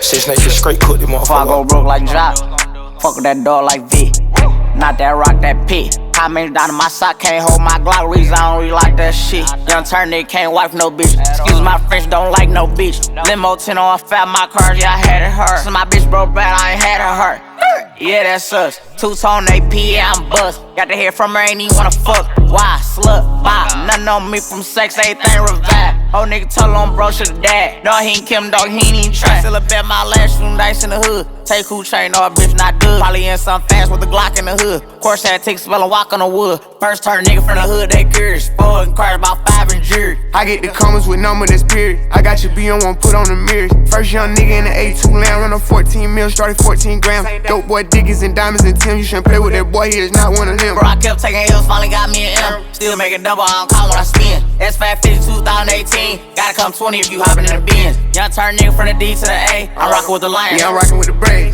Six niggas straight cook them Before I go motherfucker. broke like Jock, fuck with that dog like V. Not that rock, that P. Comments down in my sock, can't hold my Glock. Reason I don't really like that shit. Young turn nigga can't wife no bitch. Excuse my French, don't like no bitch. Limo 10 on fat, my cars, yeah, I had it hurt. Since my bitch broke bad, I ain't had it hurt. Yeah, that's us. Two-tone AP, yeah, I'm bust. Got to hear from her, ain't even wanna fuck. Why? Slut, bop. Nothing on me from sex, everything revive. Old nigga told on bro, should've died. No, he ain't Kim, dog, he ain't even try. Still a bet my last shooting dice in the hood. Take who chain, no, a bitch not good. Probably in some fast with a Glock in the hood. Course had to take a spell and walk on the wood. First turn nigga from the hood, they curious. Four and cars about 5 in jury. I get the comments with number that's period. I got your B on one, put on the mirrors. First young nigga in the A2 land, run on 14 mil, started 14 grams. Dope boy diggies and diamonds and Tim. You shouldn't play with that boy, he is not one of them. Bro, I kept taking L's, finally got me an M. Still making double, I don't call when I spin. S550 2018, gotta come 20 if you hopping in the Benz. Young turn nigga from the D to the A, I'm rockin' with the Lions. Yeah, I'm rockin' with the Braves.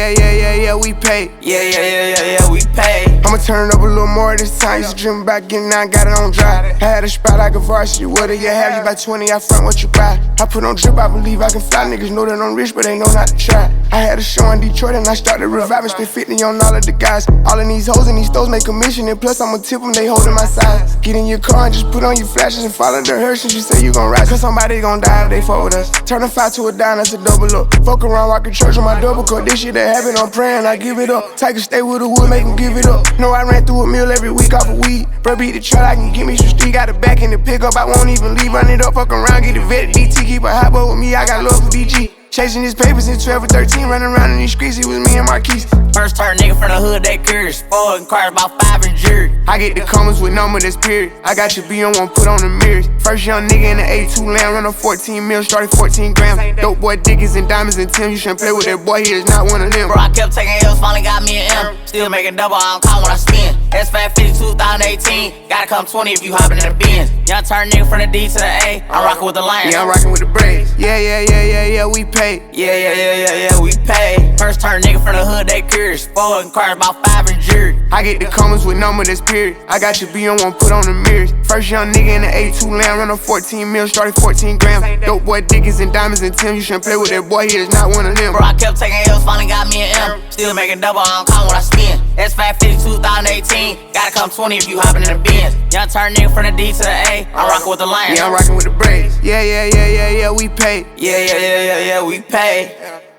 Yeah, we paid. Yeah, we pay. I'ma turn it up a little more this time. Used to dream about getting out, got it on dry. I had a spot like a varsity. What do you have? You buy 20, I front what you buy. I put on drip, I believe I can fly. Niggas know that I'm rich, but they know not to try. I had a show in Detroit and I started reviving. Spent 50 on all of the guys. All of these hoes and these stores make commission. And plus I'ma tip them, they holding my size. Get in your car and just put on your flashes and follow the hearse. And you say you gon' ride, cause somebody gon' die if they fuck with us. Turn a 5 to a dime, that's a double up. Fuck around, rockin' church on my double cup. This shit that happen, I'm praying, I give it up. Take a stay with the wood, make them give it up. Know I ran through a meal every week off of weed. Bro, beat the truck, I can get me some street. Got the back in the pickup, I won't even leave. Run it up, fuck around, get the vet. DT, keep a hot boy with me, I got love for DG. Chasing his papers in 12 or 13, running around in these streets, it was me and Marquise. First turn nigga from the hood, they curious. Four and cars about 5 in jury. I get the comments with number that's period. I got your B on one, put on the mirrors. First young nigga in the A2 land, run on 14 mil, started 14 grams. Dope boy diggies and diamonds and Tim. You shouldn't play with that boy, he is not one of them. Bro, I kept taking L's, finally got me an M. Still making double, I don't call when I spin. S550 2018, gotta come 20 if you hopping in the Benz. Young turn nigga from the D to the A, I'm rockin' with the Lions. Yeah, I'm rockin' with the Braves. Yeah, we paid. Yeah, we pay. First turn nigga from the hood, they curious. Four and cars about 5 in jury. I get the comments with number that's period. I got your B on one, put on the mirrors. First young nigga in the A2 land, run on 14 mil, started 14 grams. Dope boy diggies and diamonds and Tim. You shouldn't play with that boy, he is not one of them. Bro, I kept taking L's, finally got me an M. Still making double, I don't call when I spin. S550 2018, gotta come 20 if you hopping in the Benz. Young turn nigga from the D to the A, I'm rockin' with the Lions. Yeah, I'm rockin' with the Braves. Yeah, we paid. Yeah, we pay.